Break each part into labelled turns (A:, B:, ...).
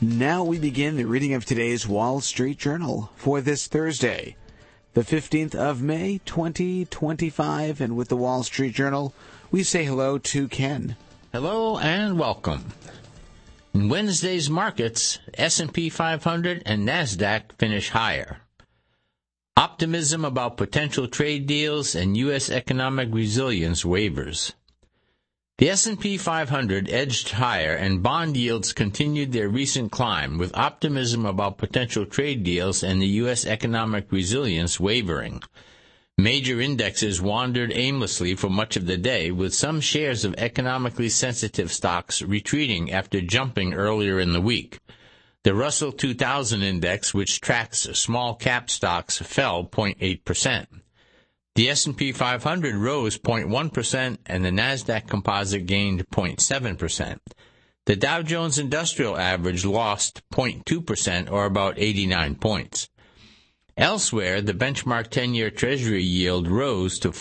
A: Now we begin the reading of today's Wall Street Journal for this Thursday, the 15th of May, 2025. And with the Wall Street Journal, we say hello to Ken.
B: Hello and welcome. In Wednesday's markets, S&P 500 and NASDAQ finish higher. Optimism about potential trade deals and U.S. economic resilience wavers. The S&P 500 edged higher and bond yields continued their recent climb, with optimism about potential trade deals and the U.S. economic resilience wavering. Major indexes wandered aimlessly for much of the day, with some shares of economically sensitive stocks retreating after jumping earlier in the week. The Russell 2000 index, which tracks small-cap stocks, fell 0.8%. The S&P 500 rose 0.1%, and the NASDAQ composite gained 0.7%. The Dow Jones Industrial Average lost 0.2%, or about 89 points. Elsewhere, the benchmark 10-year Treasury yield rose to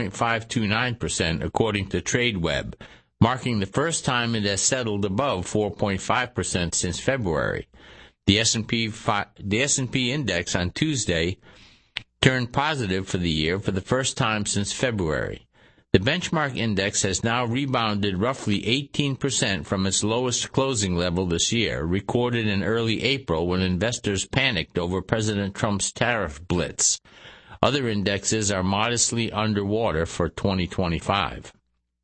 B: 4.529%, according to TradeWeb, marking the first time it has settled above 4.5% since February. The S&P index on Tuesday turned positive for the year for the first time since February. The benchmark index has now rebounded roughly 18% from its lowest closing level this year, recorded in early April when investors panicked over President Trump's tariff blitz. Other indexes are modestly underwater for 2025.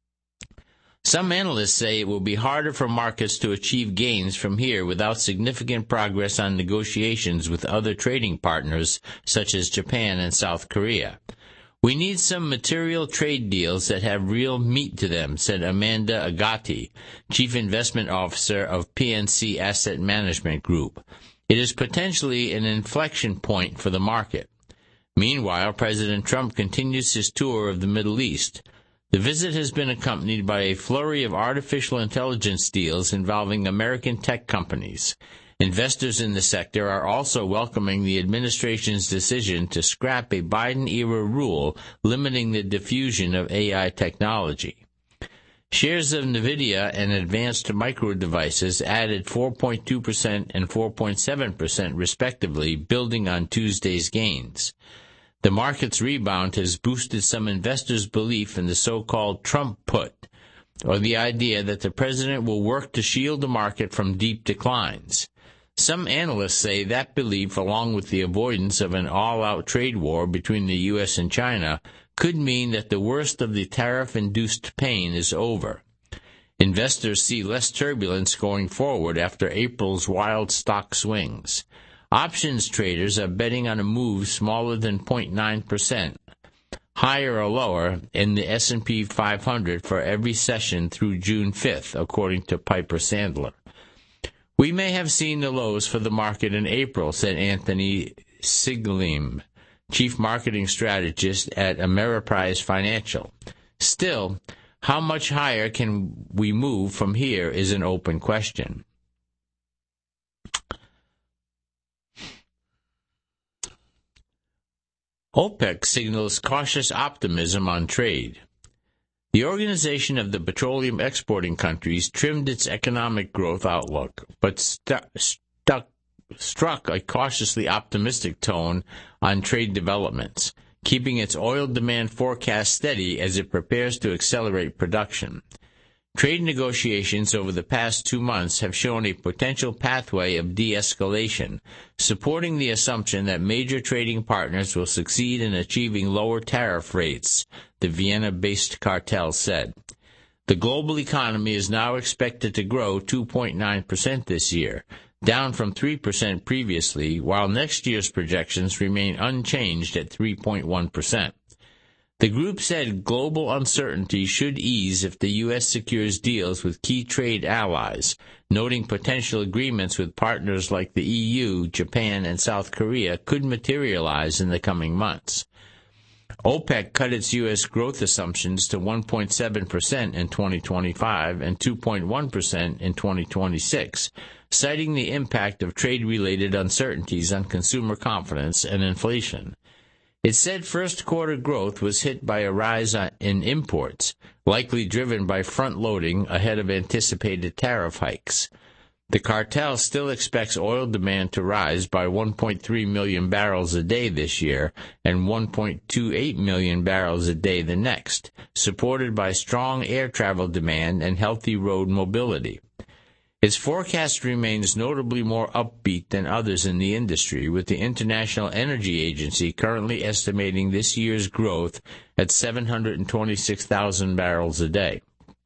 B: Some analysts say it will be harder for markets to achieve gains from here without significant progress on negotiations with other trading partners such as Japan and South Korea. We need some material trade deals that have real meat to them, said Amanda Agati, Chief Investment Officer of PNC Asset Management Group. It is potentially an inflection point for the market. Meanwhile, President Trump continues his tour of the Middle East. The visit has been accompanied by a flurry of artificial intelligence deals involving American tech companies. Investors in the sector are also welcoming the administration's decision to scrap a Biden-era rule limiting the diffusion of AI technology. Shares of NVIDIA and Advanced Micro Devices added 4.2% and 4.7% respectively, building on Tuesday's gains. The market's rebound has boosted some investors' belief in the so-called Trump put, or the idea that the president will work to shield the market from deep declines. Some analysts say that belief, along with the avoidance of an all-out trade war between the U.S. and China, could mean that the worst of the tariff-induced pain is over. Investors see less turbulence going forward after April's wild stock swings. Options traders are betting on a move smaller than 0.9%, higher or lower, in the S&P 500 for every session through June 5th, according to Piper Sandler. We may have seen the lows for the market in April, said Anthony Siglim, Chief Marketing Strategist at Ameriprise Financial. Still, how much higher can we move from here is an open question. OPEC signals cautious optimism on trade. The Organization of the Petroleum Exporting Countries trimmed its economic growth outlook, but struck a cautiously optimistic tone on trade developments, keeping its oil demand forecast steady as it prepares to accelerate production. Trade negotiations over the past 2 months have shown a potential pathway of de-escalation, supporting the assumption that major trading partners will succeed in achieving lower tariff rates, the Vienna-based cartel said. The global economy is now expected to grow 2.9% this year, down from 3% previously, while next year's projections remain unchanged at 3.1%. The group said global uncertainty should ease if the U.S. secures deals with key trade allies, noting potential agreements with partners like the EU, Japan, and South Korea could materialize in the coming months. OPEC cut its U.S. growth assumptions to 1.7% in 2025 and 2.1% in 2026, citing the impact of trade-related uncertainties on consumer confidence and inflation. It said first-quarter growth was hit by a rise in imports, likely driven by front-loading ahead of anticipated tariff hikes. The cartel still expects oil demand to rise by 1.3 million barrels a day this year and 1.28 million barrels a day the next, supported by strong air travel demand and healthy road mobility. Its forecast remains notably more upbeat than others in the industry, with the International Energy Agency currently estimating this year's growth at 726,000 barrels a day.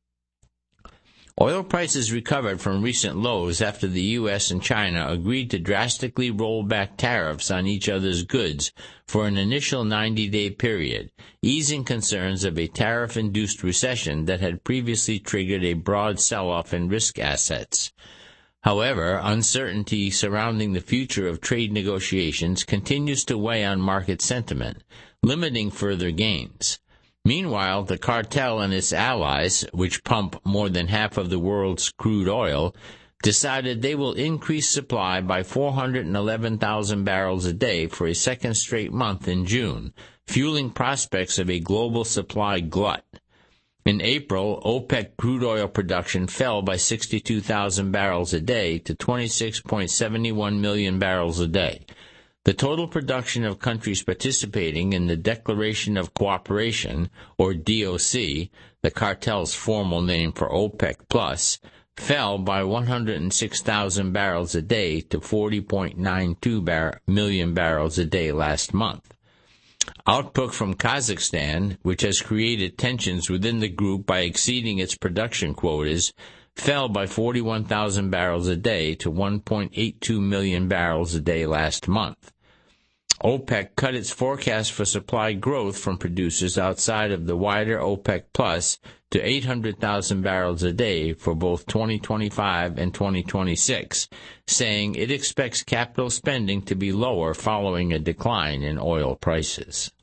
B: Oil prices recovered from recent lows after the U.S. and China agreed to drastically roll back tariffs on each other's goods for an initial 90-day period, easing concerns of a tariff-induced recession that had previously triggered a broad sell-off in risk assets. However, uncertainty surrounding the future of trade negotiations continues to weigh on market sentiment, limiting further gains. Meanwhile, the cartel and its allies, which pump more than half of the world's crude oil, decided they will increase supply by 411,000 barrels a day for a second straight month in June, fueling prospects of a global supply glut. In April, OPEC crude oil production fell by 62,000 barrels a day to 26.71 million barrels a day. The total production of countries participating in the Declaration of Cooperation, or DOC, the cartel's formal name for OPEC+, fell by 106,000 barrels a day to 40.92 million barrels a day last month. Output from Kazakhstan, which has created tensions within the group by exceeding its production quotas, fell by 41,000 barrels a day to 1.82 million barrels a day last month. OPEC cut its forecast for supply growth from producers outside of the wider OPEC Plus to 800,000 barrels a day for both 2025 and 2026, saying it expects capital spending to be lower following a decline in oil prices.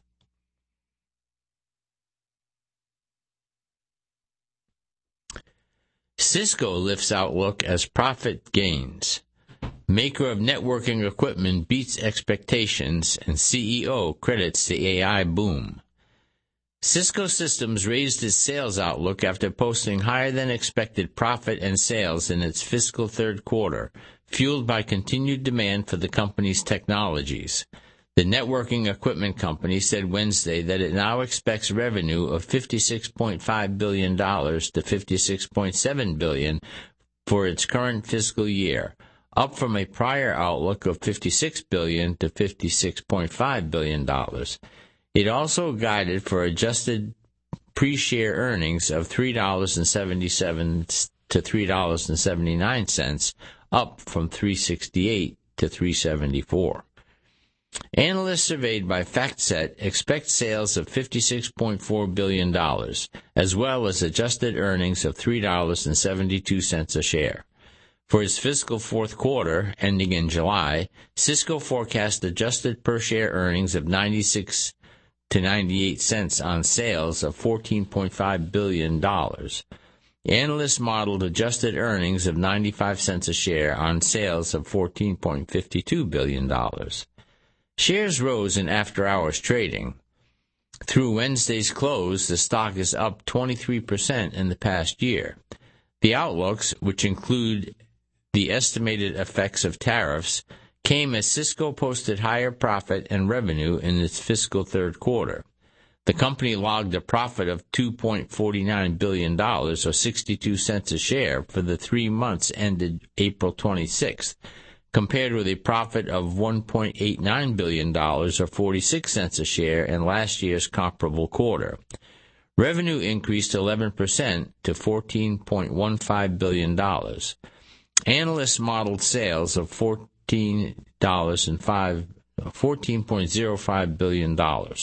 B: Cisco lifts outlook as profit gains. Maker of networking equipment beats expectations, and CEO credits the AI boom. Cisco Systems raised its sales outlook after posting higher-than-expected profit and sales in its fiscal third quarter, fueled by continued demand for the company's technologies. The networking equipment company said Wednesday that it now expects revenue of $56.5 billion to $56.7 billion for its current fiscal year, up from a prior outlook of $56 billion to $56.5 billion. It also guided for adjusted per-share earnings of $3.77 to $3.79, up from $3.68 to $3.74. Analysts surveyed by FactSet expect sales of $56.4 billion, as well as adjusted earnings of $3.72 a share. For its fiscal fourth quarter, ending in July, Cisco forecast adjusted per-share earnings of 96 to 98 cents on sales of $14.5 billion. Analysts modeled adjusted earnings of 95 cents a share on sales of $14.52 billion. Shares rose in after-hours trading. Through Wednesday's close, the stock is up 23% in the past year. The outlooks, which include the estimated effects of tariffs, came as Cisco posted higher profit and revenue in its fiscal third quarter. The company logged a profit of $2.49 billion, or 62 cents a share, for the 3 months ended April 26th, compared with a profit of $1.89 billion, or 46 cents a share, in last year's comparable quarter. Revenue increased 11% to $14.15 billion. Analysts modeled sales of $14.05 billion.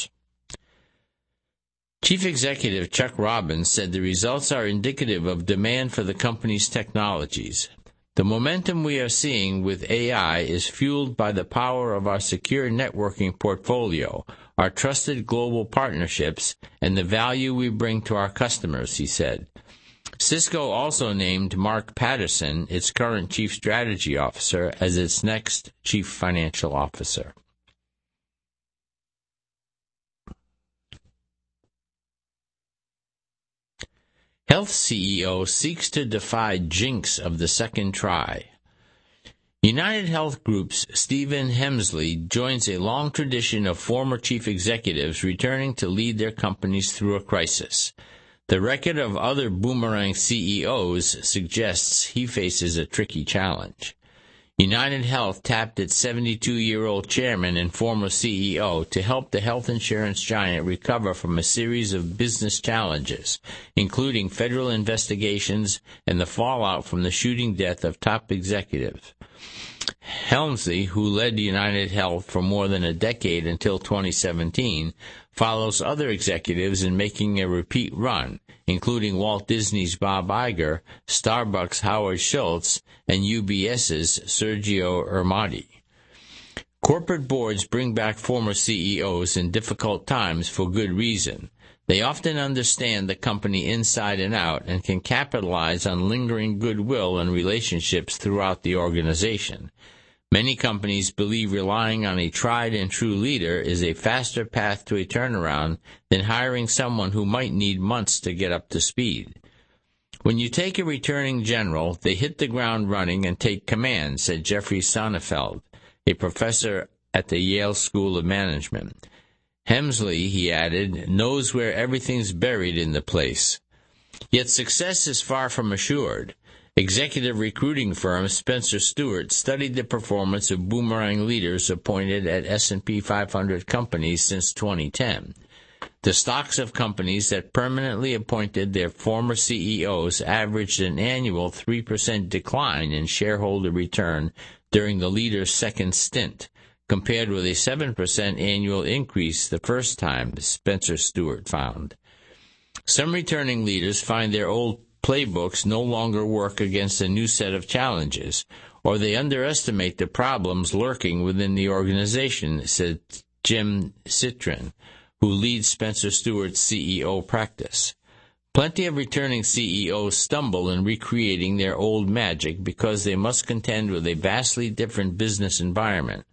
B: Chief Executive Chuck Robbins said the results are indicative of demand for the company's technologies. The momentum we are seeing with AI is fueled by the power of our secure networking portfolio, our trusted global partnerships, and the value we bring to our customers, he said. Cisco also named Mark Patterson, its current Chief Strategy Officer, as its next Chief Financial Officer. Health CEO seeks to defy jinx of the second try. United Health Group's Stephen Hemsley joins a long tradition of former chief executives returning to lead their companies through a crisis. The record of other boomerang CEOs suggests he faces a tricky challenge. United Health tapped its 72-year-old chairman and former CEO to help the health insurance giant recover from a series of business challenges, including federal investigations and the fallout from the shooting death of top executives. Helmsley, who led United Health for more than a decade until 2017, follows other executives in making a repeat run, including Walt Disney's Bob Iger, Starbucks' Howard Schultz, and UBS's Sergio Ermotti. Corporate boards bring back former CEOs in difficult times for good reason. They often understand the company inside and out and can capitalize on lingering goodwill and relationships throughout the organization. Many companies believe relying on a tried-and-true leader is a faster path to a turnaround than hiring someone who might need months to get up to speed. When you take a returning general, they hit the ground running and take command, said Jeffrey Sonnefeld, a professor at the Yale School of Management. Hemsley, he added, knows where everything's buried in the place. Yet success is far from assured. Executive recruiting firm Spencer Stuart studied the performance of boomerang leaders appointed at S&P 500 companies since 2010. The stocks of companies that permanently appointed their former CEOs averaged an annual 3% decline in shareholder return during the leader's second stint, compared with a 7% annual increase the first time, Spencer Stuart found. Some returning leaders find their old playbooks no longer work against a new set of challenges, or they underestimate the problems lurking within the organization, said Jim Citrin, who leads Spencer Stuart's CEO practice. Plenty of returning CEOs stumble in recreating their old magic because they must contend with a vastly different business environment.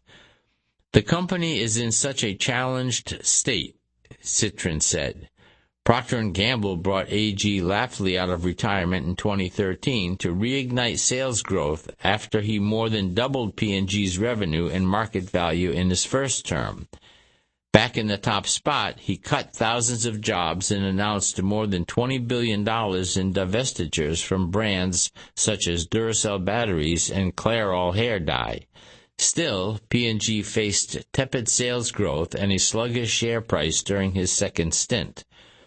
B: The company is in such a challenged state, Citrin said. Procter & Gamble brought A.G. Lafley out of retirement in 2013 to reignite sales growth after he more than doubled P&G's revenue and market value in his first term. Back in the top spot, he cut thousands of jobs and announced more than $20 billion in divestitures from brands such as Duracell batteries and Clairol hair dye. Still, P&G faced tepid sales growth and a sluggish share price during his second stint.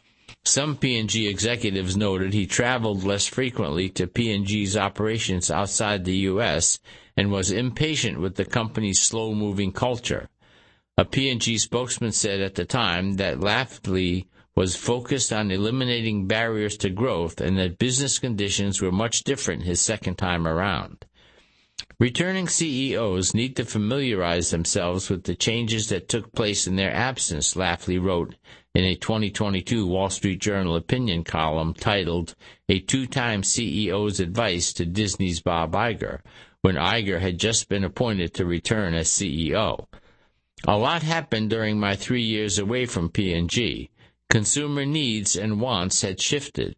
B: Some P&G executives noted he traveled less frequently to P&G's operations outside the U.S. and was impatient with the company's slow-moving culture. A P&G spokesman said at the time that Lafley was focused on eliminating barriers to growth and that business conditions were much different his second time around. Returning CEOs need to familiarize themselves with the changes that took place in their absence, Lafley wrote in a 2022 Wall Street Journal opinion column titled A Two-Time CEO's Advice to Disney's Bob Iger, when Iger had just been appointed to return as CEO. A lot happened during my 3 years away from P&G. Consumer needs and wants had shifted.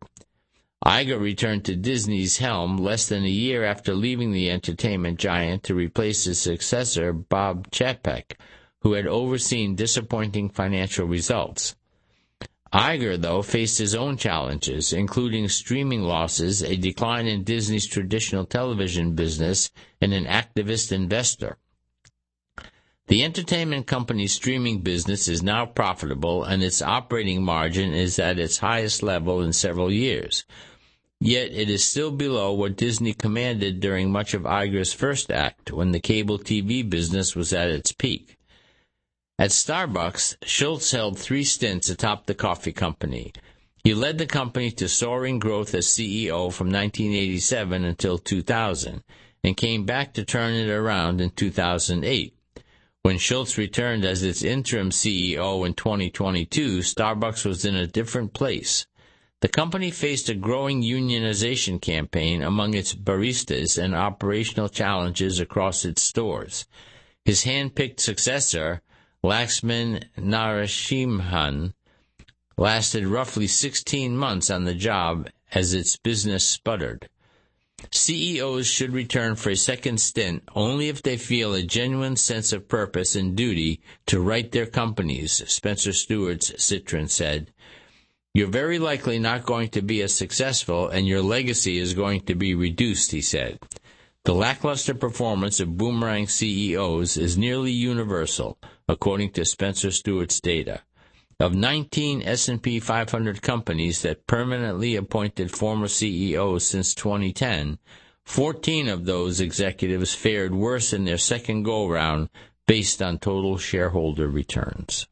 B: Iger returned to Disney's helm less than a year after leaving the entertainment giant to replace his successor, Bob Chapek, who had overseen disappointing financial results. Iger, though, faced his own challenges, including streaming losses, a decline in Disney's traditional television business, and an activist investor. The entertainment company's streaming business is now profitable, and its operating margin is at its highest level in several years. Yet it is still below what Disney commanded during much of Iger's first act, when the cable TV business was at its peak. At Starbucks, Schultz held 3 stints atop the coffee company. He led the company to soaring growth as CEO from 1987 until 2000, and came back to turn it around in 2008. When Schultz returned as its interim CEO in 2022, Starbucks was in a different place. The company faced a growing unionization campaign among its baristas and operational challenges across its stores. His hand-picked successor, Laxman Narasimhan, lasted roughly 16 months on the job as its business sputtered. CEOs should return for a second stint only if they feel a genuine sense of purpose and duty to right their companies, Spencer Stuart's Citron said. You're very likely not going to be as successful, and your legacy is going to be reduced, he said. The lackluster performance of boomerang CEOs is nearly universal, according to Spencer Stuart's data. Of 19 S&P 500 companies that permanently appointed former CEOs since 2010, 14 of those executives fared worse in their second go-round based on total shareholder returns.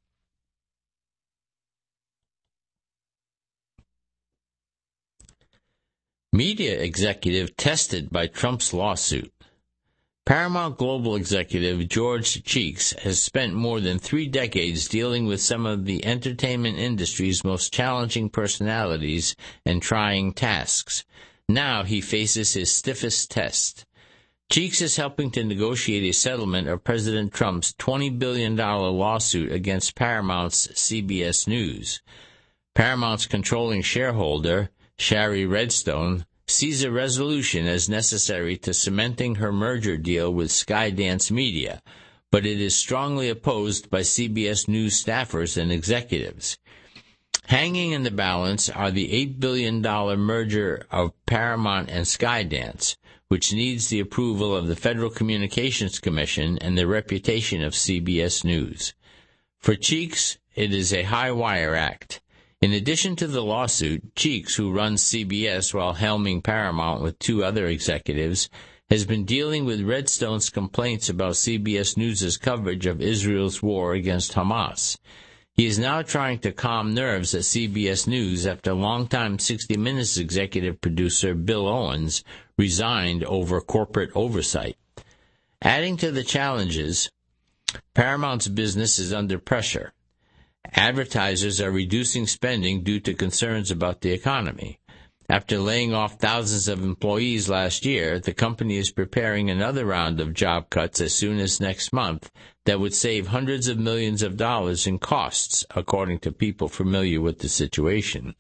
B: Media executive tested by Trump's lawsuit. Paramount Global executive George Cheeks has spent more than 3 decades dealing with some of the entertainment industry's most challenging personalities and trying tasks. Now he faces his stiffest test. Cheeks is helping to negotiate a settlement of President Trump's $20 billion lawsuit against Paramount's CBS News. Paramount's controlling shareholder, Shari Redstone, sees a resolution as necessary to cementing her merger deal with Skydance Media, but it is strongly opposed by CBS News staffers and executives. Hanging in the balance are the $8 billion merger of Paramount and Skydance, which needs the approval of the Federal Communications Commission and the reputation of CBS News. For Cheeks, it is a high-wire act. In addition to the lawsuit, Cheeks, who runs CBS while helming Paramount with 2 other executives, has been dealing with Redstone's complaints about CBS News' coverage of Israel's war against Hamas. He is now trying to calm nerves at CBS News after longtime 60 Minutes executive producer Bill Owens resigned over corporate oversight. Adding to the challenges, Paramount's business is under pressure. Advertisers are reducing spending due to concerns about the economy. After laying off thousands of employees last year, the company is preparing another round of job cuts as soon as next month that would save hundreds of millions of dollars in costs, according to people familiar with the situation.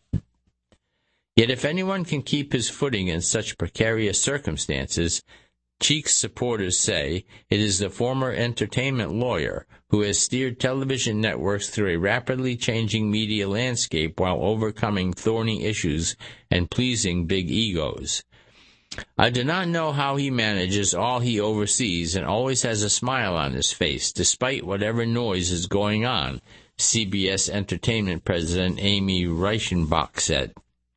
B: Yet if anyone can keep his footing in such precarious circumstances, Cheeks supporters say it is the former entertainment lawyer who has steered television networks through a rapidly changing media landscape while overcoming thorny issues and pleasing big egos. I do not know how he manages all he oversees and always has a smile on his face, despite whatever noise is going on, CBS Entertainment President Amy Reichenbach said.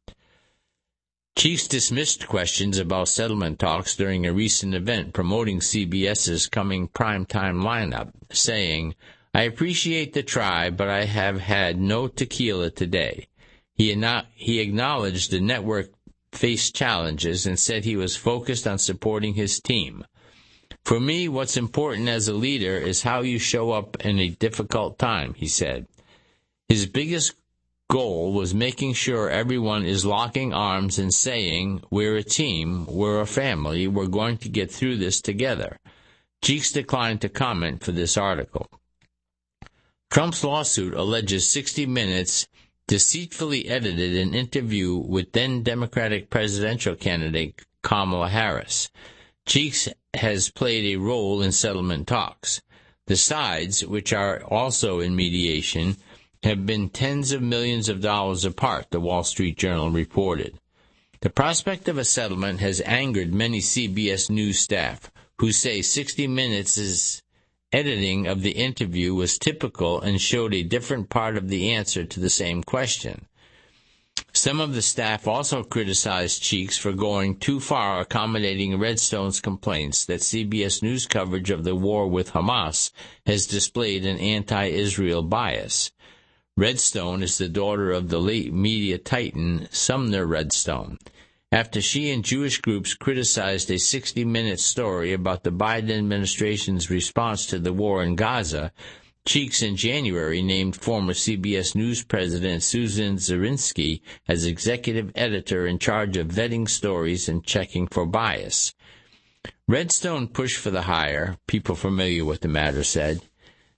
B: Cheeks dismissed questions about settlement talks during a recent event promoting CBS's coming primetime lineup, saying, I appreciate the try, but I have had no tequila today. He acknowledged the network faced challenges and said he was focused on supporting his team. For me, what's important as a leader is how you show up in a difficult time, he said. His biggest goal was making sure everyone is locking arms and saying, we're a team, we're a family, we're going to get through this together. Cheeks declined to comment for this article. Trump's lawsuit alleges 60 Minutes deceitfully edited an interview with then Democratic presidential candidate Kamala Harris. Cheeks has played a role in settlement talks. The sides, which are also in mediation, have been tens of millions of dollars apart, the Wall Street Journal reported. The prospect of a settlement has angered many CBS News staff, who say 60 Minutes' editing of the interview was typical and showed a different part of the answer to the same question. Some of the staff also criticized Cheeks for going too far accommodating Redstone's complaints that CBS News coverage of the war with Hamas has displayed an anti-Israel bias. Redstone is the daughter of the late media titan Sumner Redstone. After she and Jewish groups criticized a 60 Minutes story about the Biden administration's response to the war in Gaza, Cheeks in January named former CBS News president Susan Zirinsky as executive editor in charge of vetting stories and checking for bias. Redstone pushed for the hire, people familiar with the matter said.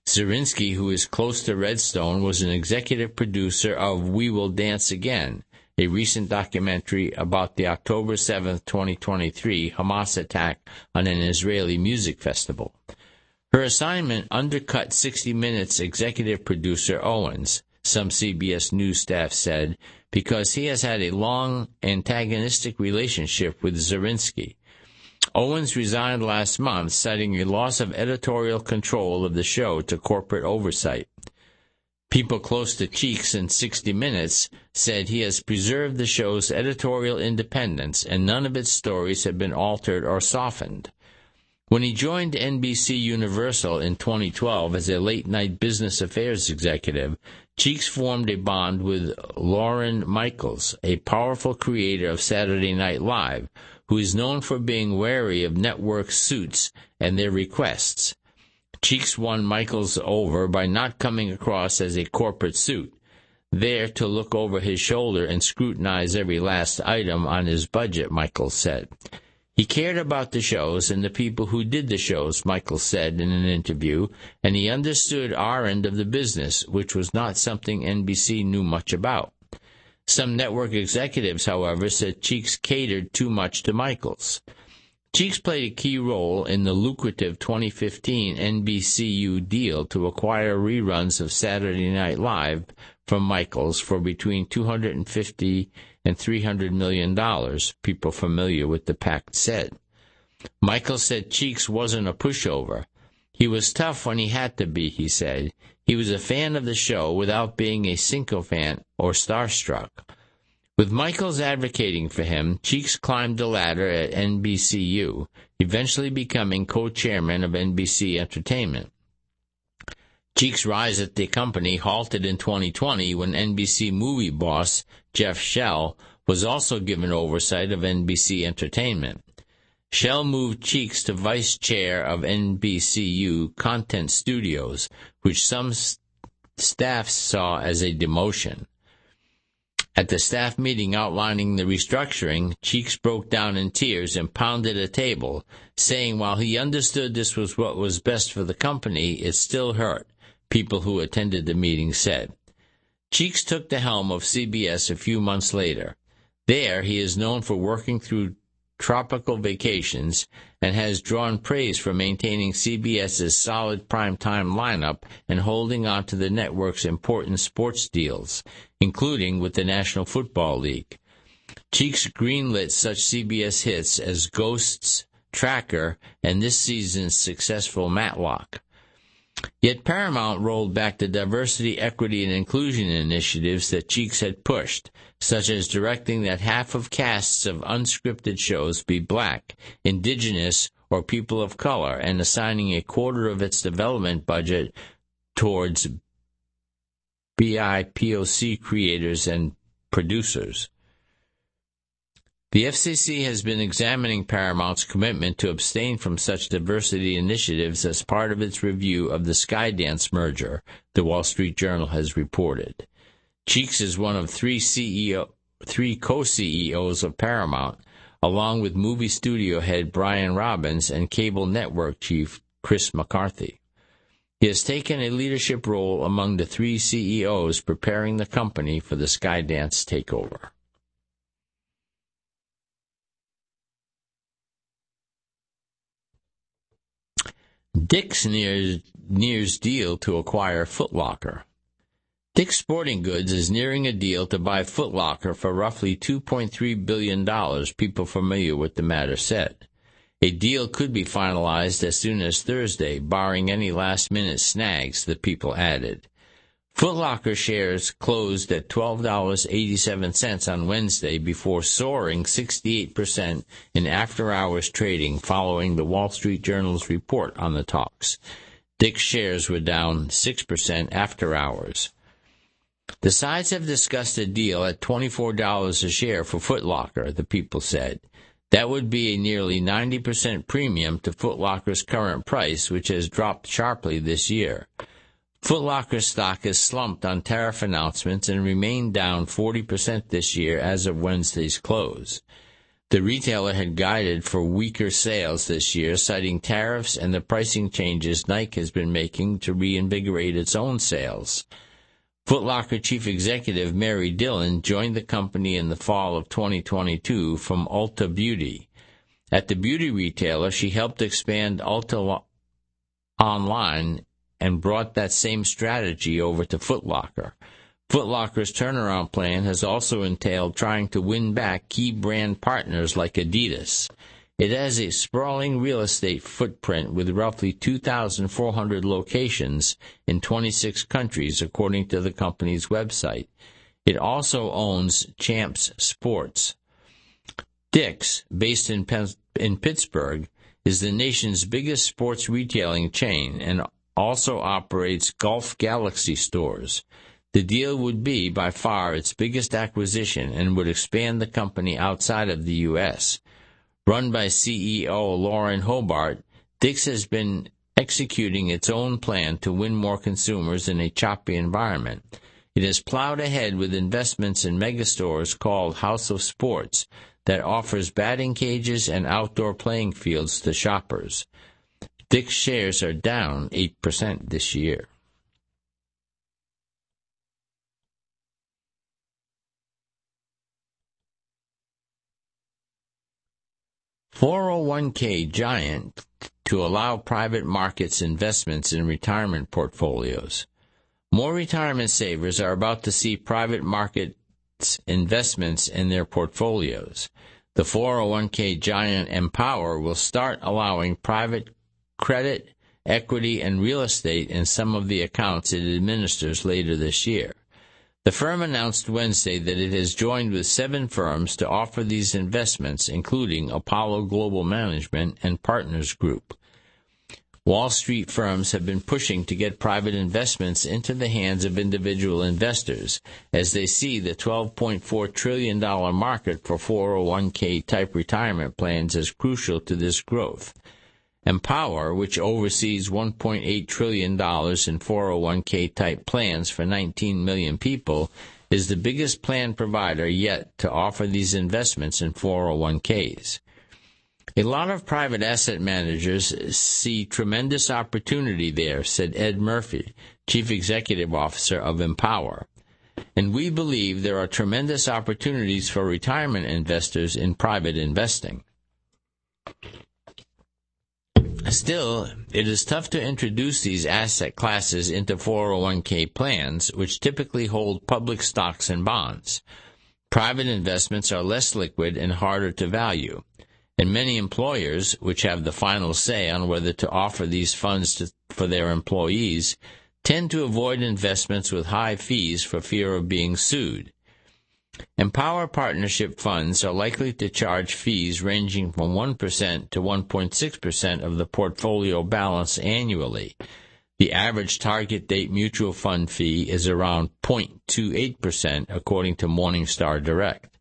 B: Zirinsky, who is close to Redstone, was an executive producer of We Will Dance Again, a recent documentary about the October 7, 2023 Hamas attack on an Israeli music festival. Her assignment undercut 60 Minutes executive producer Owens, some CBS News staff said, because he has had a long antagonistic relationship with Zirinsky. Owens resigned last month, citing a loss of editorial control of the show to corporate oversight. People close to Cheeks in 60 Minutes said he has preserved the show's editorial independence and none of its stories have been altered or softened. When he joined NBC Universal in 2012 as a late-night business affairs executive, Cheeks formed a bond with Lorne Michaels, a powerful creator of Saturday Night Live, who is known for being wary of network suits and their requests. Cheeks won Michaels over by not coming across as a corporate suit, there to look over his shoulder and scrutinize every last item on his budget, Michaels said. He cared about the shows and the people who did the shows, Michaels said in an interview, and he understood our end of the business, which was not something NBC knew much about. Some network executives, however, said Cheeks catered too much to Michaels. Cheeks played a key role in the lucrative 2015 NBCU deal to acquire reruns of Saturday Night Live from Michaels for between $250 and $300 million, people familiar with the pact said. Michaels said Cheeks wasn't a pushover. He was tough when he had to be, he said. He was a fan of the show without being a sycophant or starstruck. With Michaels advocating for him, Cheeks climbed the ladder at NBCU, eventually becoming co-chairman of NBC Entertainment. Cheeks' rise at the company halted in 2020 when NBC movie boss Jeff Shell was also given oversight of NBC Entertainment. Shell moved Cheeks to vice chair of NBCU Content Studios, which some staff saw as a demotion. At the staff meeting outlining the restructuring, Cheeks broke down in tears and pounded a table, saying while he understood this was what was best for the company, it still hurt, people who attended the meeting said. Cheeks took the helm of CBS a few months later. There, he is known for working through tropical vacations and has drawn praise for maintaining CBS's solid primetime lineup and holding on to the network's important sports deals, including with the National Football League. Cheeks greenlit such CBS hits as Ghosts, Tracker, and this season's successful Matlock. Yet Paramount rolled back the diversity, equity, and inclusion initiatives that Cheeks had pushed, such as directing that half of casts of unscripted shows be black, indigenous, or people of color, and assigning a quarter of its development budget towards BIPOC creators and producers. The FCC has been examining Paramount's commitment to abstain from such diversity initiatives as part of its review of the Skydance merger, the Wall Street Journal has reported. Cheeks is one of three co-CEOs of Paramount, along with movie studio head Brian Robbins and cable network chief Chris McCarthy. He has taken a leadership role among the three CEOs preparing the company for the Skydance takeover. Dick's nears deal to acquire Foot Locker. Dick's Sporting Goods is nearing a deal to buy Foot Locker for roughly $2.3 billion, people familiar with the matter said. A deal could be finalized as soon as Thursday, barring any last-minute snags, the people added. Foot Locker shares closed at $12.87 on Wednesday before soaring 68% in after-hours trading following the Wall Street Journal's report on the talks. Dick's shares were down 6% after hours. The sides have discussed a deal at $24 a share for Foot Locker, the people said. That would be a nearly 90% premium to Foot Locker's current price, which has dropped sharply this year. Foot Locker stock has slumped on tariff announcements and remained down 40% this year as of Wednesday's close. The retailer had guided for weaker sales this year, citing tariffs and the pricing changes Nike has been making to reinvigorate its own sales. Foot Locker Chief Executive Mary Dillon joined the company in the fall of 2022 from Ulta Beauty. At the beauty retailer, she helped expand Ulta online and brought that same strategy over to Foot Locker. Foot Locker's turnaround plan has also entailed trying to win back key brand partners like Adidas. It has a sprawling real estate footprint with roughly 2,400 locations in 26 countries, according to the company's website. It also owns Champs Sports. Dick's, based in Pittsburgh, is the nation's biggest sports retailing chain and also operates Golf Galaxy stores. The deal would be by far its biggest acquisition and would expand the company outside of the U.S. Run by CEO Lauren Hobart, Dick's has been executing its own plan to win more consumers in a choppy environment. It has plowed ahead with investments in megastores called House of Sports that offers batting cages and outdoor playing fields to shoppers. Dick's shares are down 8% this year. "401k giant to allow private markets investments in retirement portfolios." More retirement savers are about to see private markets investments in their portfolios. The 401k giant Empower will start allowing private credit, equity, and real estate in some of the accounts it administers later this year. The firm announced Wednesday that it has joined with 7 firms to offer these investments, including Apollo Global Management and Partners Group. Wall Street firms have been pushing to get private investments into the hands of individual investors, as they see the $12.4 trillion market for 401k-type retirement plans as crucial to this growth. Empower, which oversees $1.8 trillion in 401k-type plans for 19 million people, is the biggest plan provider yet to offer these investments in 401ks. A lot of private asset managers see tremendous opportunity there, said Ed Murphy, Chief Executive Officer of Empower. And we believe there are tremendous opportunities for retirement investors in private investing. Still, it is tough to introduce these asset classes into 401k plans, which typically hold public stocks and bonds. Private investments are less liquid and harder to value, and many employers, which have the final say on whether to offer these funds for their employees, tend to avoid investments with high fees for fear of being sued. Empower partnership funds are likely to charge fees ranging from 1% to 1.6% of the portfolio balance annually. The average target date mutual fund fee is around 0.28%, according to Morningstar Direct.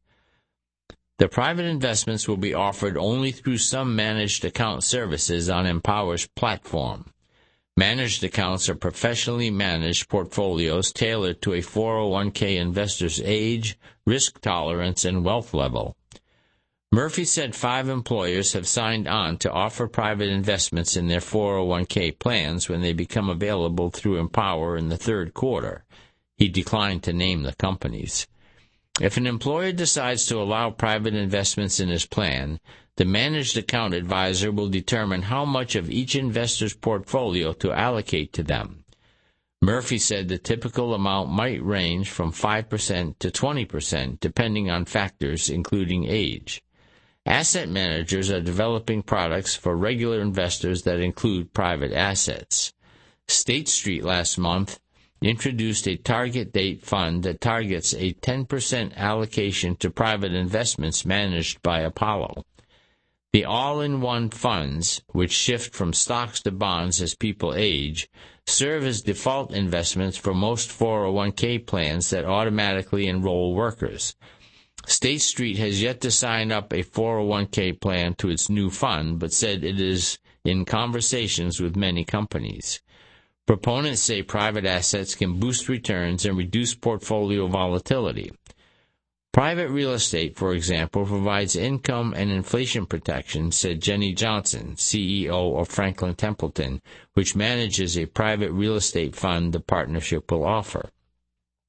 B: The private investments will be offered only through some managed account services on Empower's platform. Managed accounts are professionally managed portfolios tailored to a 401k investor's age, risk tolerance, and wealth level. Murphy said 5 employers have signed on to offer private investments in their 401k plans when they become available through Empower in the third quarter. He declined to name the companies. If an employer decides to allow private investments in his plan, the managed account advisor will determine how much of each investor's portfolio to allocate to them. Murphy said the typical amount might range from 5% to 20%, depending on factors including age. Asset managers are developing products for regular investors that include private assets. State Street last month introduced a target date fund that targets a 10% allocation to private investments managed by Apollo. The all-in-one funds, which shift from stocks to bonds as people age, serve as default investments for most 401k plans that automatically enroll workers. State Street has yet to sign up a 401k plan to its new fund, but said it is in conversations with many companies. Proponents say private assets can boost returns and reduce portfolio volatility. Private real estate, for example, provides income and inflation protection, said Jenny Johnson, CEO of Franklin Templeton, which manages a private real estate fund the partnership will offer.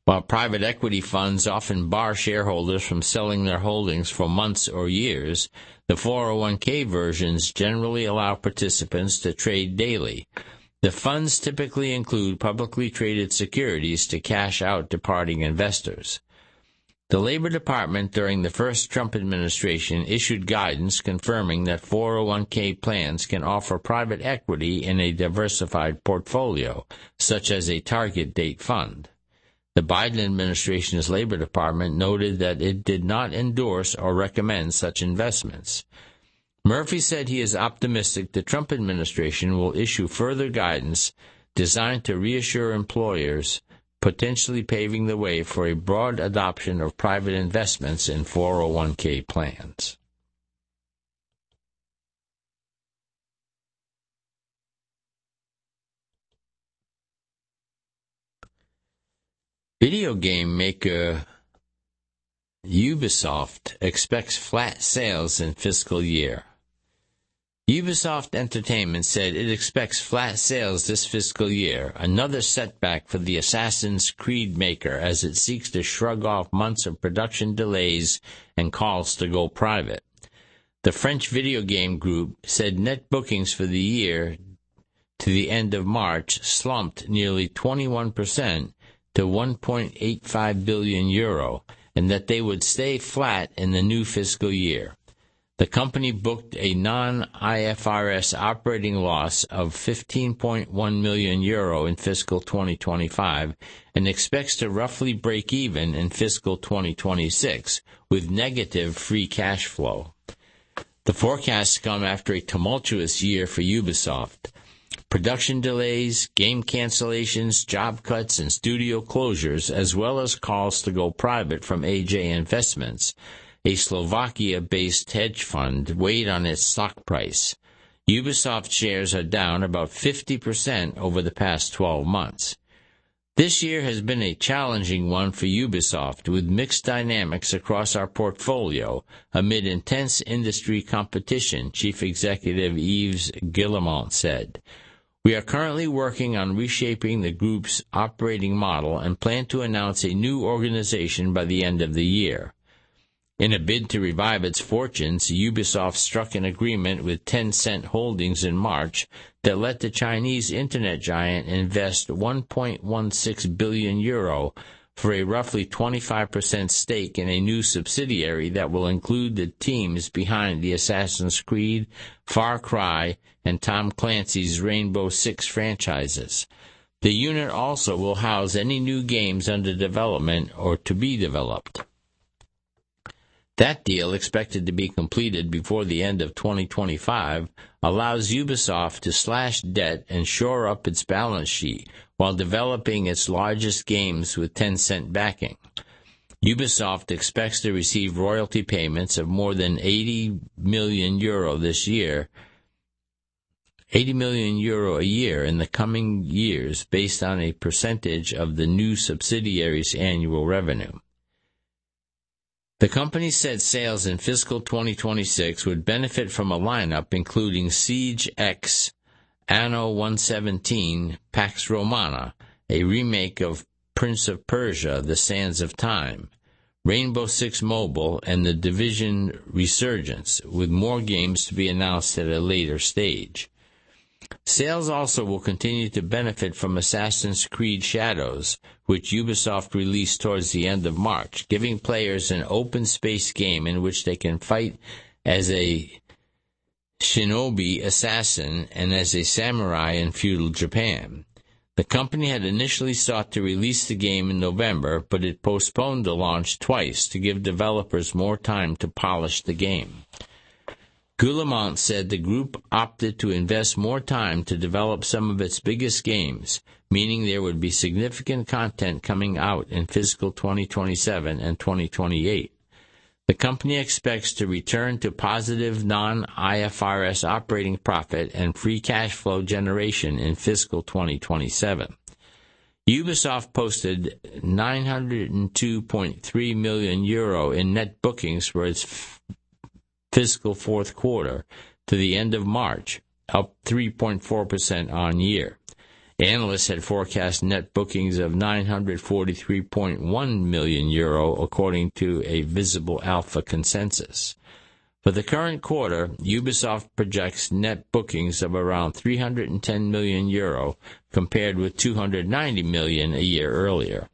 B: While private equity funds often bar shareholders from selling their holdings for months or years, the 401k versions generally allow participants to trade daily. The funds typically include publicly traded securities to cash out departing investors. The Labor Department during the first Trump administration issued guidance confirming that 401k plans can offer private equity in a diversified portfolio, such as a target date fund. The Biden administration's Labor Department noted that it did not endorse or recommend such investments. Murphy said he is optimistic the Trump administration will issue further guidance designed to reassure employers, potentially paving the way for a broad adoption of private investments in 401k plans. Video game maker Ubisoft expects flat sales in fiscal year. Ubisoft Entertainment said it expects flat sales this fiscal year, another setback for the Assassin's Creed maker as it seeks to shrug off months of production delays and calls to go private. The French video game group said net bookings for the year to the end of March slumped nearly 21% to 1.85 billion euro, and that they would stay flat in the new fiscal year. The company booked a non-IFRS operating loss of 15.1 million euro in fiscal 2025 and expects to roughly break even in fiscal 2026 with negative free cash flow. The forecasts come after a tumultuous year for Ubisoft. Production delays, game cancellations, job cuts, and studio closures, as well as calls to go private from AJ Investments, a Slovakia-based hedge fund, weighed on its stock price. Ubisoft shares are down about 50% over the past 12 months. This year has been a challenging one for Ubisoft, with mixed dynamics across our portfolio amid intense industry competition, Chief Executive Yves Guillemot said. We are currently working on reshaping the group's operating model and plan to announce a new organization by the end of the year. In a bid to revive its fortunes, Ubisoft struck an agreement with Tencent Holdings in March that let the Chinese internet giant invest 1.16 billion euro for a roughly 25% stake in a new subsidiary that will include the teams behind the Assassin's Creed, Far Cry, and Tom Clancy's Rainbow Six franchises. The unit also will house any new games under development or to be developed. That deal, expected to be completed before the end of 2025, allows Ubisoft to slash debt and shore up its balance sheet while developing its largest games with Tencent backing. Ubisoft expects to receive royalty payments of more than 80 million euro this year, 80 million euro a year in the coming years based on a percentage of the new subsidiary's annual revenue. The company said sales in fiscal 2026 would benefit from a lineup including Siege X, Anno 117, Pax Romana, a remake of Prince of Persia, The Sands of Time, Rainbow Six Mobile, and The Division Resurgence, with more games to be announced at a later stage. Sales also will continue to benefit from Assassin's Creed Shadows, which Ubisoft released towards the end of March, giving players an open-space game in which they can fight as a shinobi assassin and as a samurai in feudal Japan. The company had initially sought to release the game in November, but it postponed the launch twice to give developers more time to polish the game. Guillemot said the group opted to invest more time to develop some of its biggest games, meaning there would be significant content coming out in fiscal 2027 and 2028. The company expects to return to positive non-IFRS operating profit and free cash flow generation in fiscal 2027. Ubisoft posted 902.3 million euro in net bookings for its fiscal fourth quarter to the end of March, up 3.4% on year. Analysts had forecast net bookings of €943.1 million, according to a Visible Alpha consensus. For the current quarter, Ubisoft projects net bookings of around €310 million, compared with $290 million a year earlier.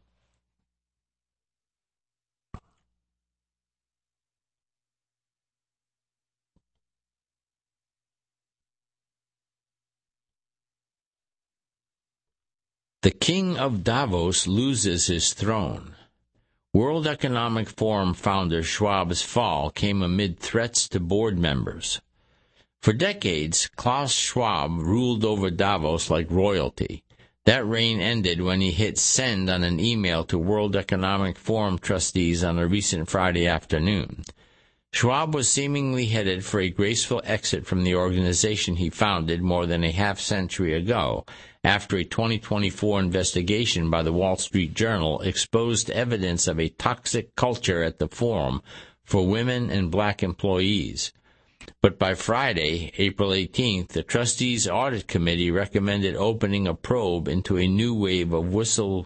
B: The King of Davos loses his throne. World Economic Forum founder Schwab's fall came amid threats to board members. For decades, Klaus Schwab ruled over Davos like royalty. That reign ended when he hit send on an email to World Economic Forum trustees on a recent Friday afternoon. Schwab was seemingly headed for a graceful exit from the organization he founded more than a half-century ago, after a 2024 investigation by the Wall Street Journal exposed evidence of a toxic culture at the forum for women and black employees. But by Friday, April 18th, the trustees' audit committee recommended opening a probe into a new wave of whistleblower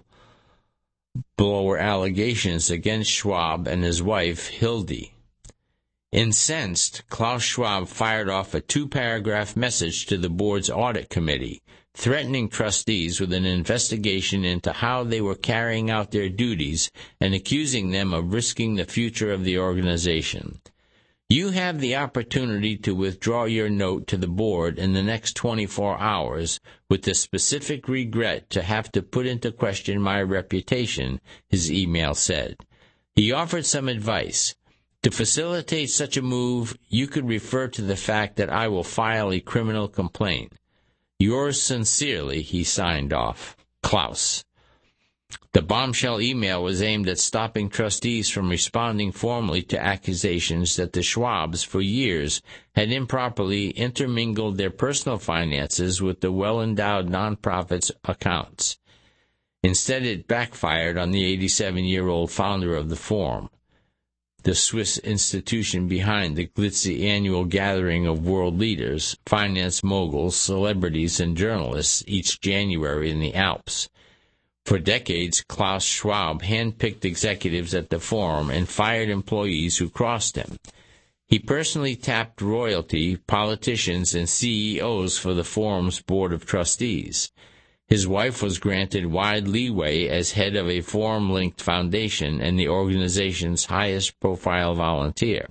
B: allegations against Schwab and his wife, Hildy. Incensed, Klaus Schwab fired off a 2-paragraph message to the board's audit committee, threatening trustees with an investigation into how they were carrying out their duties and accusing them of risking the future of the organization. You have the opportunity to withdraw your note to the board in the next 24 hours with the specific regret to have to put into question my reputation, his email said. He offered some advice. To facilitate such a move, you could refer to the fact that I will file a criminal complaint. Yours sincerely, he signed off. Klaus. The bombshell email was aimed at stopping trustees from responding formally to accusations that the Schwabs, for years, had improperly intermingled their personal finances with the well-endowed nonprofit's accounts. Instead, it backfired on the 87-year-old founder of the forum, the Swiss institution behind the glitzy annual gathering of world leaders, finance moguls, celebrities, and journalists each January in the Alps. For decades, Klaus Schwab handpicked executives at the forum and fired employees who crossed him. He personally tapped royalty, politicians, and CEOs for the forum's board of trustees. His wife was granted wide leeway as head of a forum-linked foundation and the organization's highest-profile volunteer.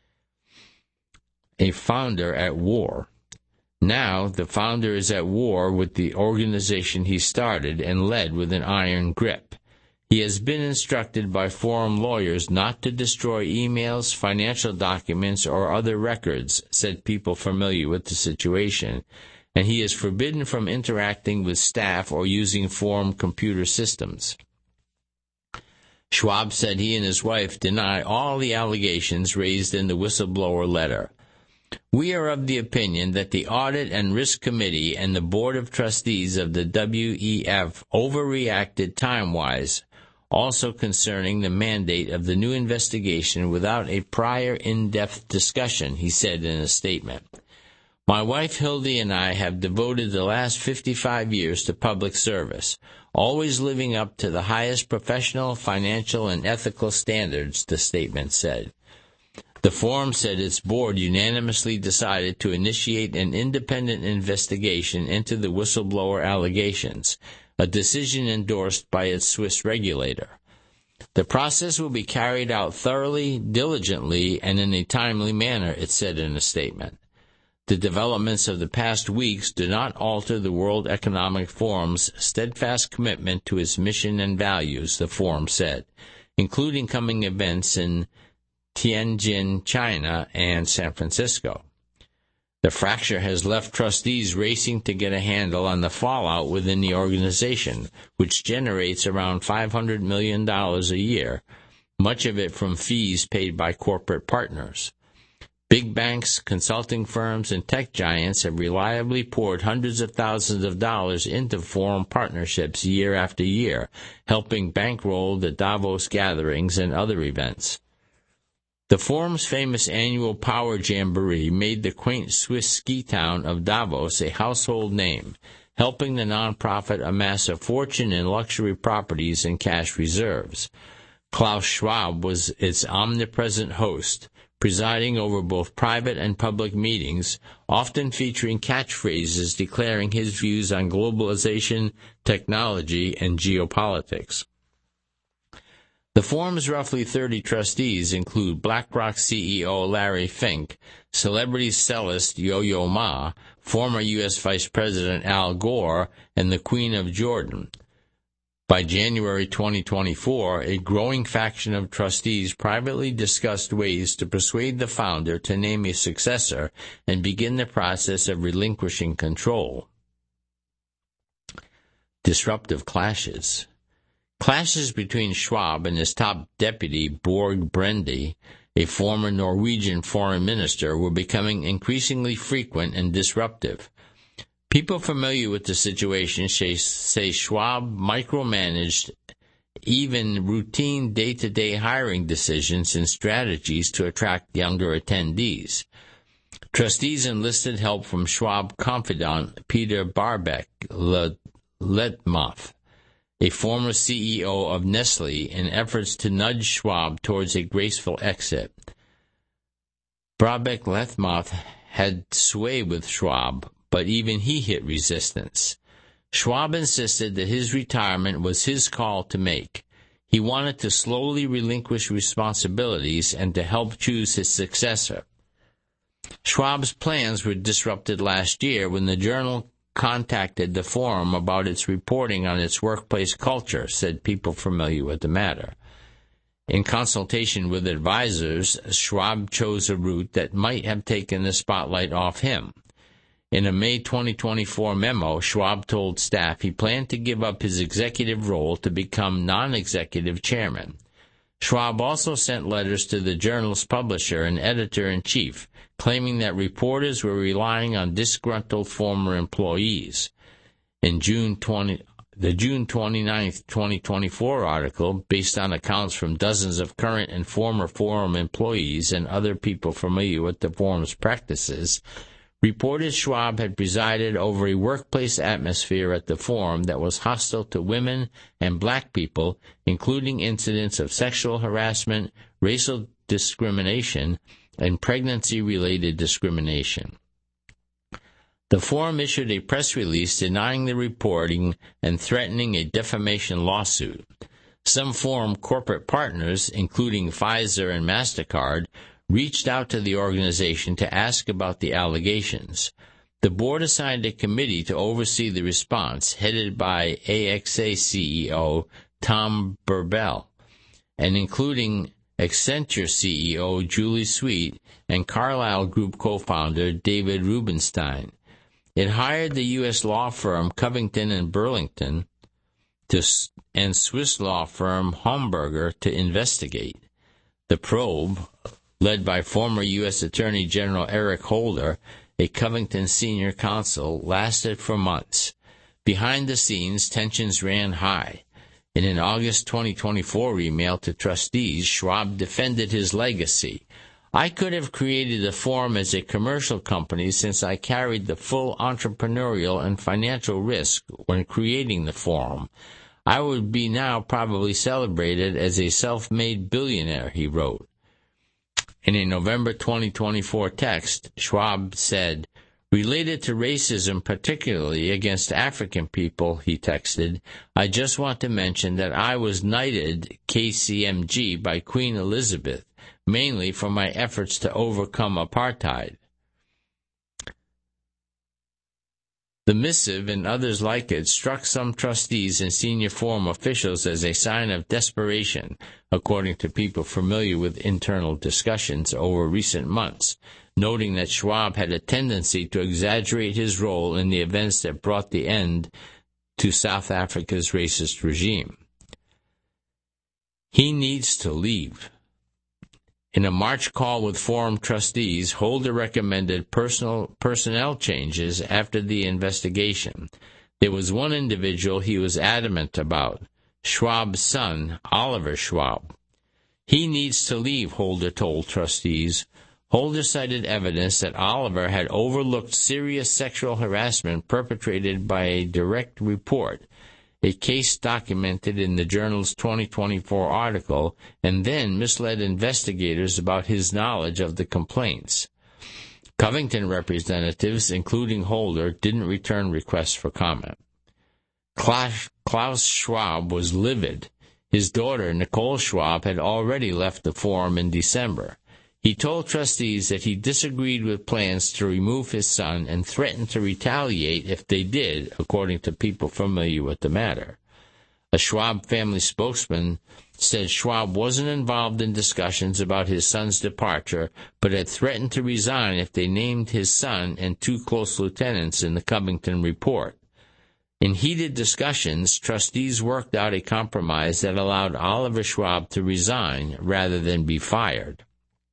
B: A founder at war. Now, the founder is at war with the organization he started and led with an iron grip. He has been instructed by forum lawyers not to destroy emails, financial documents, or other records, said people familiar with the situation, and he is forbidden from interacting with staff or using forum computer systems. Schwab said he and his wife deny all the allegations raised in the whistleblower letter. We are of the opinion that the Audit and Risk Committee and the Board of Trustees of the WEF overreacted time-wise, also concerning the mandate of the new investigation without a prior in-depth discussion, he said in a statement. My wife Hildy and I have devoted the last 55 years to public service, always living up to the highest professional, financial, and ethical standards, the statement said. The forum said its board unanimously decided to initiate an independent investigation into the whistleblower allegations, a decision endorsed by its Swiss regulator. The process will be carried out thoroughly, diligently, and in a timely manner, it said in a statement. The developments of the past weeks do not alter the World Economic Forum's steadfast commitment to its mission and values, the forum said, including coming events in Tianjin, China, and San Francisco. The fracture has left trustees racing to get a handle on the fallout within the organization, which generates around $500 million a year, much of it from fees paid by corporate partners. Big banks, consulting firms, and tech giants have reliably poured hundreds of thousands of dollars into forum partnerships year after year, helping bankroll the Davos gatherings and other events. The forum's famous annual Power Jamboree made the quaint Swiss ski town of Davos a household name, helping the nonprofit amass a fortune in luxury properties and cash reserves. Klaus Schwab was its omnipresent host, presiding over both private and public meetings, often featuring catchphrases declaring his views on globalization, technology, and geopolitics. The forum's roughly 30 trustees include BlackRock CEO Larry Fink, celebrity cellist Yo-Yo Ma, former U.S. Vice President Al Gore, and the Queen of Jordan. By January 2024, a growing faction of trustees privately discussed ways to persuade the founder to name a successor and begin the process of relinquishing control. Disruptive clashes. Clashes between Schwab and his top deputy, Borg Brendi, a former Norwegian foreign minister, were becoming increasingly frequent and disruptive. People familiar with the situation say Schwab micromanaged even routine day-to-day hiring decisions and strategies to attract younger attendees. Trustees enlisted help from Schwab confidant Peter Barbeck Letmoff, a former CEO of Nestle, in efforts to nudge Schwab towards a graceful exit. Barbeck Letmoff had sway with Schwab, but even he hit resistance. Schwab insisted that his retirement was his call to make. He wanted to slowly relinquish responsibilities and to help choose his successor. Schwab's plans were disrupted last year when the Journal contacted the forum about its reporting on its workplace culture, said people familiar with the matter. In consultation with advisors, Schwab chose a route that might have taken the spotlight off him. In a May 2024 memo, Schwab told staff he planned to give up his executive role to become non-executive chairman. Schwab also sent letters to the Journal's publisher and editor-in-chief, claiming that reporters were relying on disgruntled former employees. In the June 29, 2024 article, based on accounts from dozens of current and former forum employees and other people familiar with the forum's practices, reported Schwab had presided over a workplace atmosphere at the forum that was hostile to women and black people, including incidents of sexual harassment, racial discrimination, and pregnancy-related discrimination. The forum issued a press release denying the reporting and threatening a defamation lawsuit. Some forum corporate partners, including Pfizer and MasterCard, reached out to the organization to ask about the allegations. The board assigned a committee to oversee the response, headed by AXA CEO Tom Burbell, and including Accenture CEO Julie Sweet and Carlyle Group co-founder David Rubenstein. It hired the U.S. law firm Covington and Burlington and Swiss law firm Homburger to investigate. The probe, led by former U.S. Attorney General Eric Holder, a Covington senior counsel, lasted for months. Behind the scenes, tensions ran high. In an August 2024 email to trustees, Schwab defended his legacy. "I could have created the forum as a commercial company since I carried the full entrepreneurial and financial risk when creating the forum. I would be now probably celebrated as a self-made billionaire," he wrote. In a November 2024 text, Schwab said, "Related to racism, particularly against African people," he texted, "I just want to mention that I was knighted KCMG by Queen Elizabeth, mainly for my efforts to overcome apartheid." The missive and others like it struck some trustees and senior forum officials as a sign of desperation, according to people familiar with internal discussions over recent months, noting that Schwab had a tendency to exaggerate his role in the events that brought the end to South Africa's racist regime. He needs to leave. In a March call with forum trustees, Holder recommended personnel changes after the investigation. There was one individual he was adamant about, Schwab's son, Oliver Schwab. "He needs to leave," Holder told trustees. Holder cited evidence that Oliver had overlooked serious sexual harassment perpetrated by a direct report, a case documented in the Journal's 2024 article, and then misled investigators about his knowledge of the complaints. Covington representatives, including Holder, didn't return requests for comment. Klaus Schwab was livid. His daughter, Nicole Schwab, had already left the forum in December. He told trustees that he disagreed with plans to remove his son and threatened to retaliate if they did, according to people familiar with the matter. A Schwab family spokesman said Schwab wasn't involved in discussions about his son's departure, but had threatened to resign if they named his son and two close lieutenants in the Covington report. In heated discussions, trustees worked out a compromise that allowed Oliver Schwab to resign rather than be fired.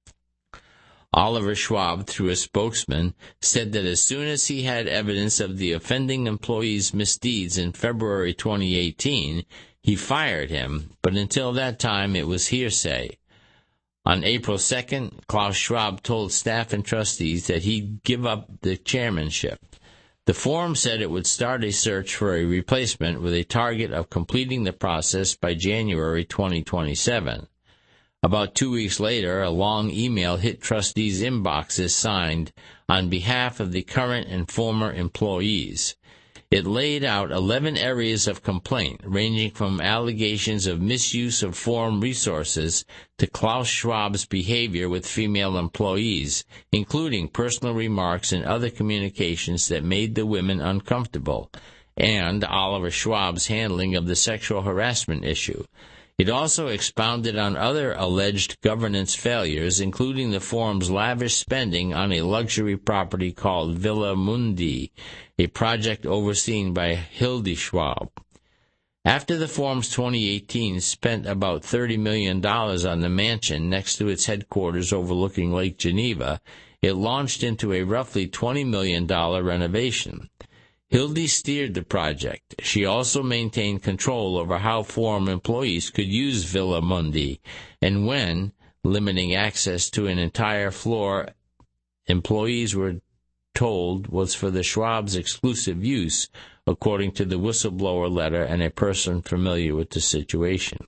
B: Oliver Schwab, through a spokesman, said that as soon as he had evidence of the offending employee's misdeeds in February 2018, he fired him, but until that time it was hearsay. On April 2nd, Klaus Schwab told staff and trustees that he'd give up the chairmanship. The forum said it would start a search for a replacement with a target of completing the process by January 2027. About 2 weeks later, a long email hit trustees' inboxes signed on behalf of the current and former employees. It laid out 11 areas of complaint, ranging from allegations of misuse of forum resources to Klaus Schwab's behavior with female employees, including personal remarks and other communications that made the women uncomfortable, and Oliver Schwab's handling of the sexual harassment issue. It also expounded on other alleged governance failures, including the forum's lavish spending on a luxury property called Villa Mundi, a project overseen by Hilde Schwab. After the forum's 2018 spent about $30 million on the mansion next to its headquarters overlooking Lake Geneva, it launched into a roughly $20 million renovation. Hilde steered the project. She also maintained control over how forum employees could use Villa Mundi and when, limiting access to an entire floor employees were told was for the Schwab's exclusive use, according to the whistleblower letter and a person familiar with the situation.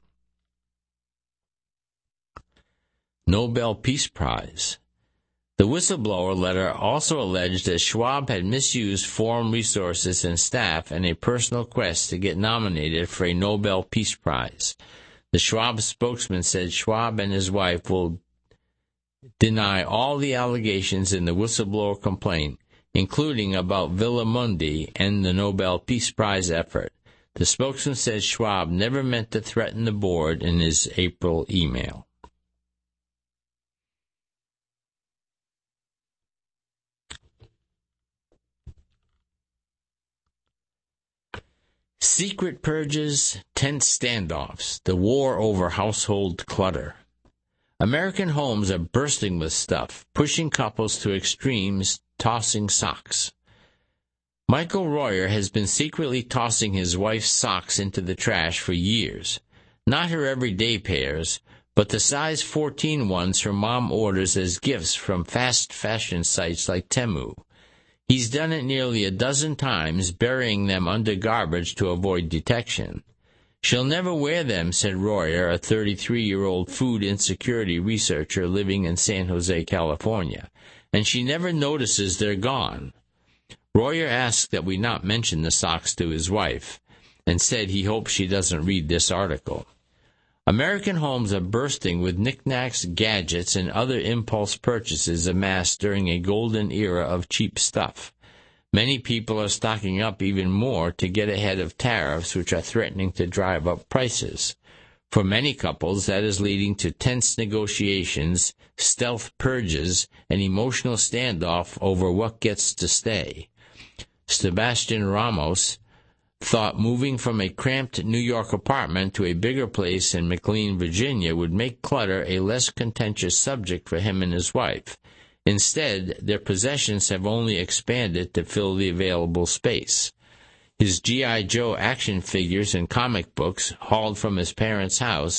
B: Nobel Peace Prize. The whistleblower letter also alleged that Schwab had misused forum resources and staff in a personal quest to get nominated for a Nobel Peace Prize. The Schwab spokesman said Schwab and his wife will deny all the allegations in the whistleblower complaint, including about Villa Mundi and the Nobel Peace Prize effort. The spokesman said Schwab never meant to threaten the board in his April email. Secret purges, tense standoffs, the war over household clutter. American homes are bursting with stuff, pushing couples to extremes, tossing socks. Michael Royer has been secretly tossing his wife's socks into the trash for years. Not her everyday pairs, but the size 14 ones her mom orders as gifts from fast fashion sites like Temu. He's done it nearly a dozen times, burying them under garbage to avoid detection. She'll never wear them, said Royer, a 33-year-old food insecurity researcher living in San Jose, California, and she never notices they're gone. Royer asked that we not mention the socks to his wife, and said he hopes she doesn't read this article. American homes are bursting with knickknacks, gadgets, and other impulse purchases amassed during a golden era of cheap stuff. Many people are stocking up even more to get ahead of tariffs which are threatening to drive up prices. For many couples, that is leading to tense negotiations, stealth purges, and emotional standoff over what gets to stay. Sebastian Ramos thought moving from a cramped New York apartment to a bigger place in McLean, Virginia would make clutter a less contentious subject for him and his wife. Instead, their possessions have only expanded to fill the available space. His G.I. Joe action figures and comic books, hauled from his parents' house,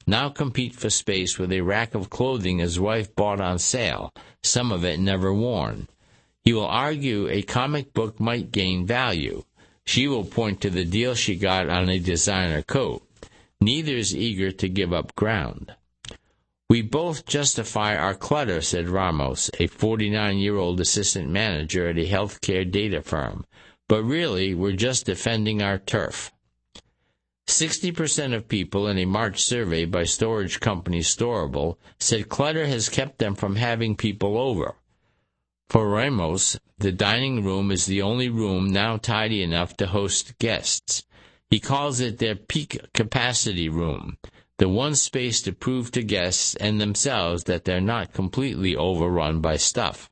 B: now compete for space with a rack of clothing his wife bought on sale, some of it never worn. He will argue a comic book might gain value. She will point to the deal she got on a designer coat. Neither is eager to give up ground. We both justify our clutter, said Ramos, a 49-year-old assistant manager at a healthcare data firm. But really, we're just defending our turf. 60% of people in a March survey by storage company Storable said clutter has kept them from having people over. For Ramos, the dining room is the only room now tidy enough to host guests. He calls it their peak capacity room, the one space to prove to guests and themselves that they're not completely overrun by stuff.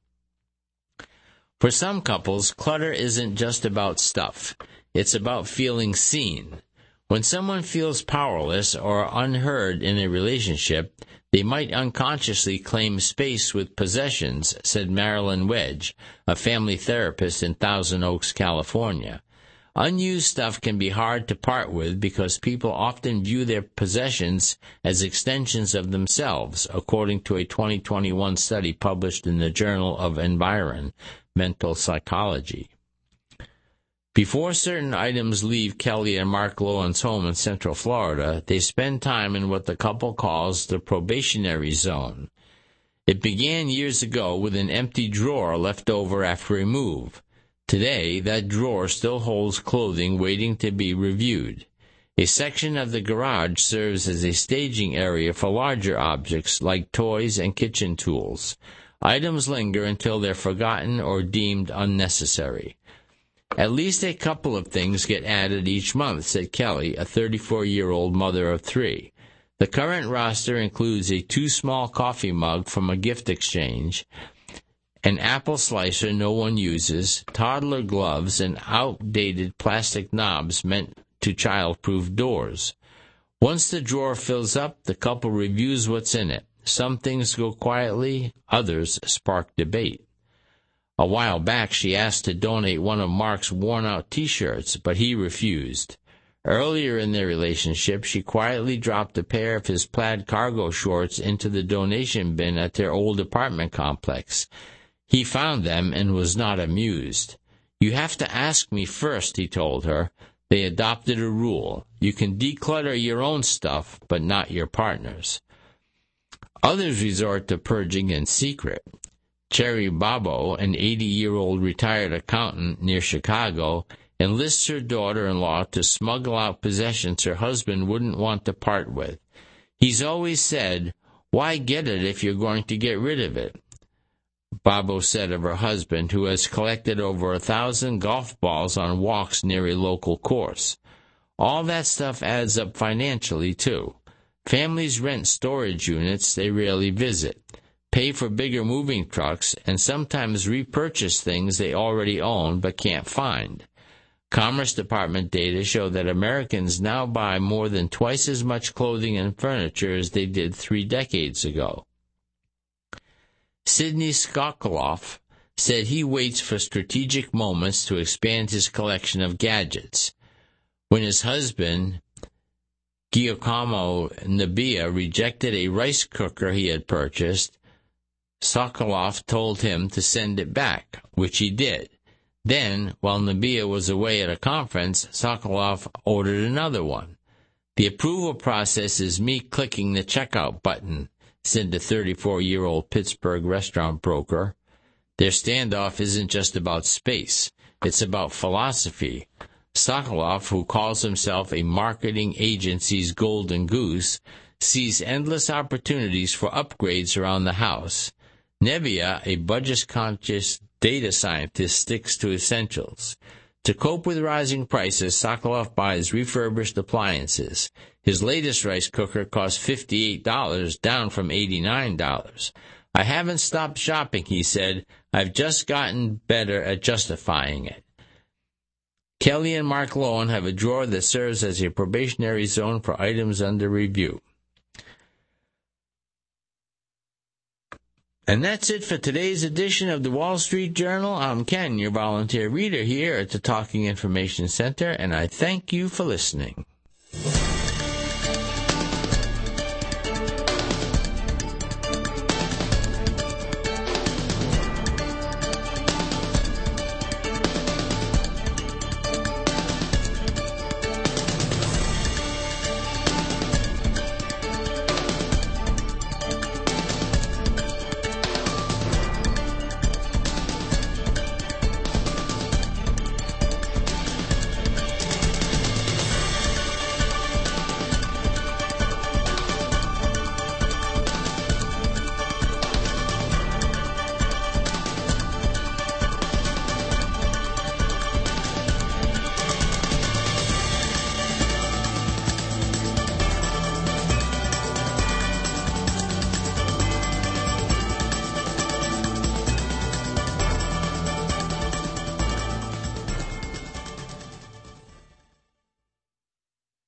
B: For some couples, clutter isn't just about stuff. It's about feeling seen. When someone feels powerless or unheard in a relationship, they might unconsciously claim space with possessions, said Marilyn Wedge, a family therapist in Thousand Oaks, California. Unused stuff can be hard to part with because people often view their possessions as extensions of themselves, according to a 2021 study published in the Journal of Environmental Psychology. Before certain items leave Kelly and Mark Lowen's home in Central Florida, they spend time in what the couple calls the probationary zone. It began years ago with an empty drawer left over after a move. Today, that drawer still holds clothing waiting to be reviewed. A section of the garage serves as a staging area for larger objects like toys and kitchen tools. Items linger until they're forgotten or deemed unnecessary. At least a couple of things get added each month, said Kelly, a 34-year-old mother of 3. The current roster includes a too small coffee mug from a gift exchange, an apple slicer no one uses, toddler gloves, and outdated plastic knobs meant to child-proof doors. Once the drawer fills up, the couple reviews what's in it. Some things go quietly, others spark debate. A while back, she asked to donate one of Mark's worn-out T-shirts, but he refused. Earlier in their relationship, she quietly dropped a pair of his plaid cargo shorts into the donation bin at their old apartment complex. He found them and was not amused. You have to ask me first, he told her. They adopted a rule. You can declutter your own stuff, but not your partner's. Others resort to purging in secret. Cherry Babo, an 80-year-old retired accountant near Chicago, enlists her daughter-in-law to smuggle out possessions her husband wouldn't want to part with. He's always said, "Why get it if you're going to get rid of it?" Babo said of her husband, who has collected over 1,000 golf balls on walks near a local course. All that stuff adds up financially, too. Families rent storage units they rarely visit, pay for bigger moving trucks, and sometimes repurchase things they already own but can't find. Commerce Department data show that Americans now buy more than twice as much clothing and furniture as they did 3 decades ago. Sidney Sokoloff said he waits for strategic moments to expand his collection of gadgets. When his husband, Giacomo Nebbia, rejected a rice cooker he had purchased, Sokoloff told him to send it back, which he did. Then, while Nebbia was away at a conference, Sokoloff ordered another one. The approval process is me clicking the checkout button, said the 34-year-old Pittsburgh restaurant broker. Their standoff isn't just about space. It's about philosophy. Sokoloff, who calls himself a marketing agency's golden goose, sees endless opportunities for upgrades around the house. Nebbia, a budget-conscious data scientist, sticks to essentials. To cope with rising prices, Sokoloff buys refurbished appliances. His latest rice cooker cost $58, down from $89. I haven't stopped shopping, he said. I've just gotten better at justifying it. Kelly and Mark Lowen have a drawer that serves as a probationary zone for items under review. And that's it for today's edition of the Wall Street Journal. I'm Ken, your volunteer reader here at the Talking Information Center, and I thank you for listening.